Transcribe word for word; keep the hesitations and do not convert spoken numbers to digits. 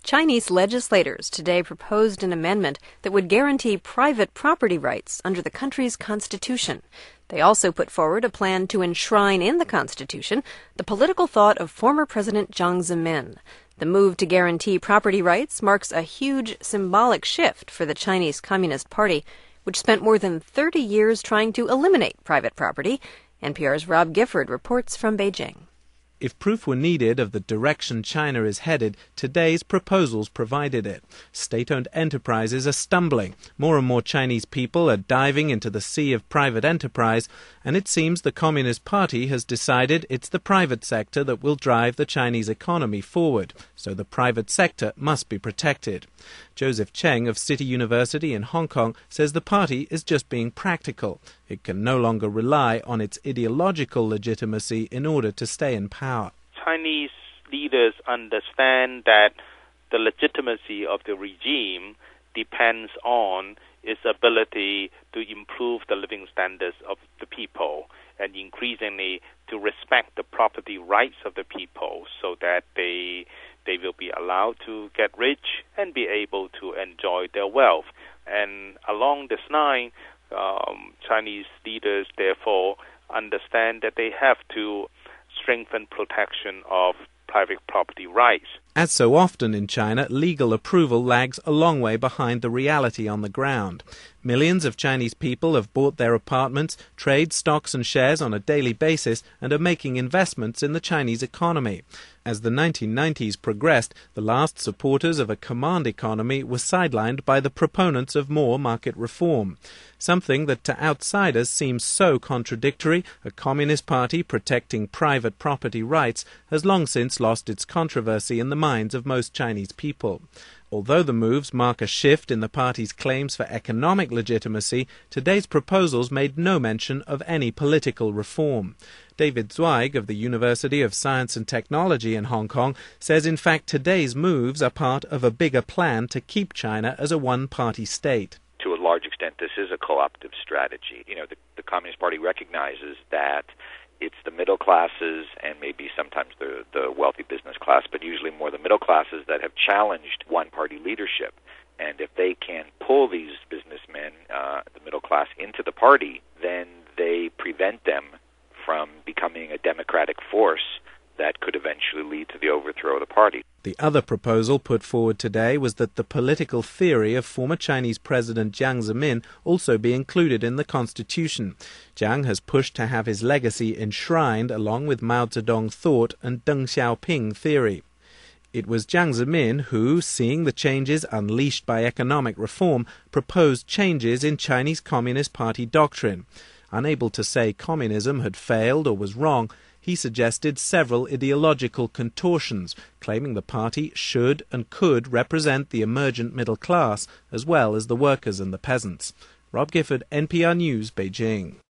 Chinese legislators today proposed an amendment that would guarantee private property rights under the country's constitution. They also put forward a plan to enshrine in the constitution the political thought of former President Jiang Zemin. The move to guarantee property rights marks a huge symbolic shift for the Chinese Communist Party, which spent more than thirty years trying to eliminate private property. N P R's Rob Gifford reports from Beijing. If proof were needed of the direction China is headed, today's proposals provided it. State-owned enterprises are stumbling. More and more Chinese people are diving into the sea of private enterprise, and it seems the Communist Party has decided it's the private sector that will drive the Chinese economy forward, so the private sector must be protected. Joseph Cheng of City University in Hong Kong says the party is just being practical. It can no longer rely on its ideological legitimacy in order to stay in power. Chinese leaders understand that the legitimacy of the regime depends on its ability to improve the living standards of the people and increasingly to respect the property rights of the people so that they they will be allowed to get rich and be able to enjoy their wealth. And along this line, um, Chinese leaders therefore understand that they have to strengthen protection of private property rights. As so often in China, legal approval lags a long way behind the reality on the ground. Millions of Chinese people have bought their apartments, trade stocks and shares on a daily basis, and are making investments in the Chinese economy. As the nineteen nineties progressed, the last supporters of a command economy were sidelined by the proponents of more market reform. Something that to outsiders seems so contradictory, a Communist Party protecting private property rights, has long since lost its controversy in the minds of most Chinese people. Although the moves mark a shift in the party's claims for economic legitimacy, today's proposals made no mention of any political reform. David Zweig of the University of Science and Technology in Hong Kong says in fact today's moves are part of a bigger plan to keep China as a one-party state. To a large extent, this is a co-optive strategy. You know, the, the Communist Party recognizes that it's the middle classes and maybe sometimes the, the wealthy business class, but usually more the middle classes that have challenged one-party leadership. And if they can pull these businessmen, uh, the middle class, into the party, then they prevent them from becoming a democratic force that could eventually lead to the overthrow of the party. The other proposal put forward today was that the political theory of former Chinese President Jiang Zemin also be included in the constitution. Jiang has pushed to have his legacy enshrined along with Mao Zedong thought and Deng Xiaoping theory. It was Jiang Zemin who, seeing the changes unleashed by economic reform, proposed changes in Chinese Communist Party doctrine. Unable to say communism had failed or was wrong, he suggested several ideological contortions, claiming the party should and could represent the emergent middle class as well as the workers and the peasants. Rob Gifford, N P R News, Beijing.